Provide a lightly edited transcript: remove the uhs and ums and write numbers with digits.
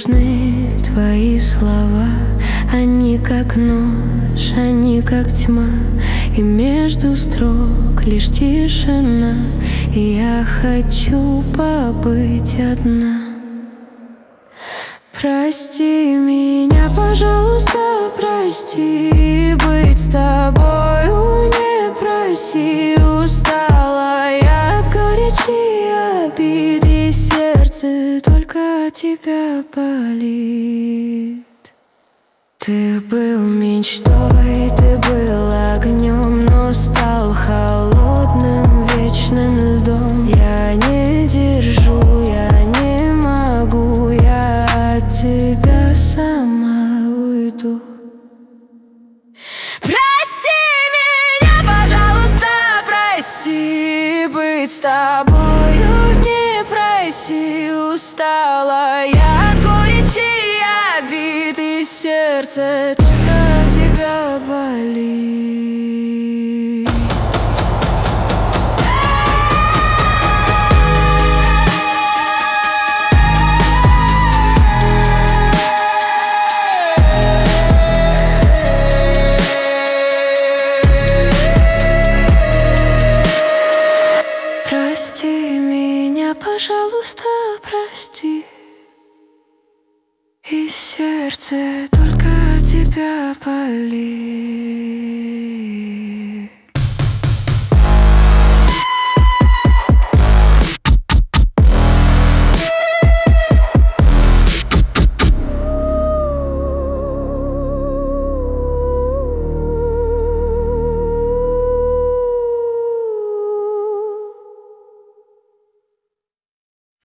нужны твои слова. Они как нож, они как тьма, и между строк лишь тишина. И я хочу побыть одна. Прости меня, пожалуйста, прости. Быть с тобою не проси. Устала я от горечи, обид, и сердце только от тебя болит. Ты был мечтой, ты был огнем, но стал холодным вечным льдом. Я не держу, я не могу, я от тебя сама уйду. Прости меня, пожалуйста, прости. Быть с тобою не проси. Устала я от горечи, обид, и сердце только от тебя болит. Прости меня, пожалуйста, прости. И сердце только от тебя болит.